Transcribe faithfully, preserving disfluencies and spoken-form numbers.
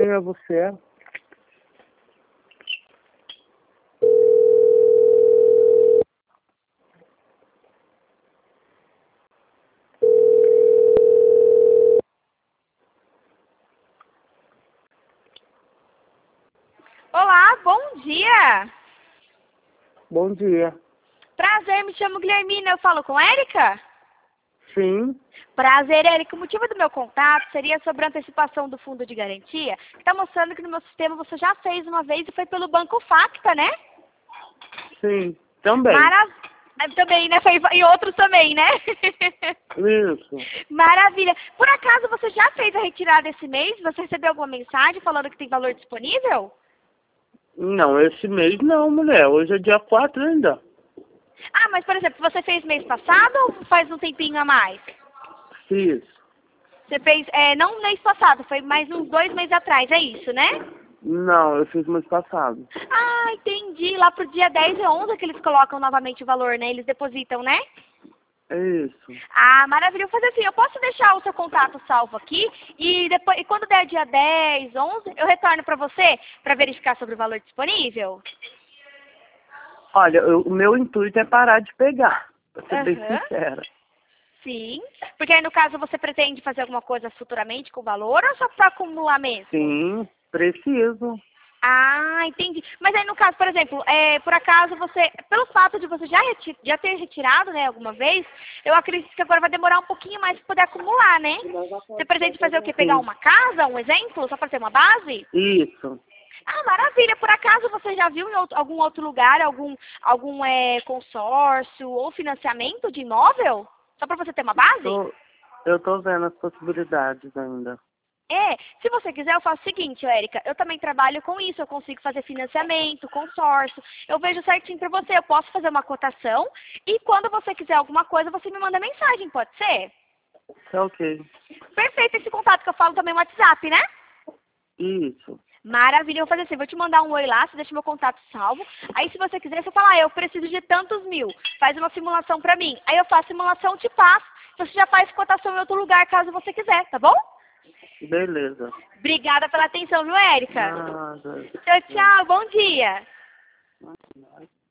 é você? Olá, bom dia. Bom dia. Prazer, me chamo Guilhermina, eu falo com Érica? Sim, Prazer, Érica. O motivo do meu contato seria sobre a antecipação do fundo de garantia, que está mostrando que no meu sistema você já fez uma vez e foi pelo Banco Facta, né? sim, também. Maravilha. Também, né? Foi em outros também, né? Isso. Maravilha. Por acaso você já fez a retirada esse mês? Você recebeu alguma mensagem falando que tem valor disponível? Não, esse mês não, mulher. Hoje é dia quatro ainda. Ah, mas por exemplo, você fez mês passado ou faz um tempinho a mais? Fiz. Você fez, é, não mês passado, foi mais uns dois meses atrás, é isso, né? Não, eu fiz mês passado. Ah, entendi. Lá pro dia dez e onze que eles colocam novamente o valor, né? Eles depositam, né? É isso. Ah, maravilha. Eu vou fazer assim, eu posso deixar o seu contato salvo aqui e depois, e quando der dia dez, onze, eu retorno para você para verificar sobre o valor disponível? Olha, eu- o meu intuito é parar de pegar, pra ser bem Aham. sincera. Sim. Porque aí no caso você pretende fazer alguma coisa futuramente com o valor ou só para acumular mesmo? Sim, preciso. Ah, entendi. Mas aí no caso, por exemplo, é, por acaso você, pelo fato de você já, reti- já ter retirado, né, alguma vez, eu acredito que agora vai demorar um pouquinho mais para poder acumular, né? Você pretende fazer o quê? Pegar Sim, uma casa, um exemplo, só para ter uma base? isso. Ah, maravilha. Por acaso você já viu em outro- algum outro lugar, algum, algum é, consórcio ou financiamento de imóvel? Só para você ter uma base? Tô, eu tô vendo as possibilidades ainda. É, se você quiser, eu faço o seguinte, Érica, eu também trabalho com isso, eu consigo fazer financiamento, consórcio, eu vejo certinho pra você, eu posso fazer uma cotação e quando você quiser alguma coisa, você me manda mensagem, pode ser? Tá ok. Perfeito, esse contato que eu falo também no WhatsApp, né? Isso. Maravilha, eu vou fazer assim, vou te mandar um oi lá, você deixa meu contato salvo, aí se você quiser, você fala, ah, eu preciso de tantos mil, faz uma simulação pra mim, aí eu faço a simulação, te passo, você já faz cotação em outro lugar, caso você quiser, tá bom? Beleza. Obrigada pela atenção, viu, Érica? Nada. Tchau, tchau. Bom dia.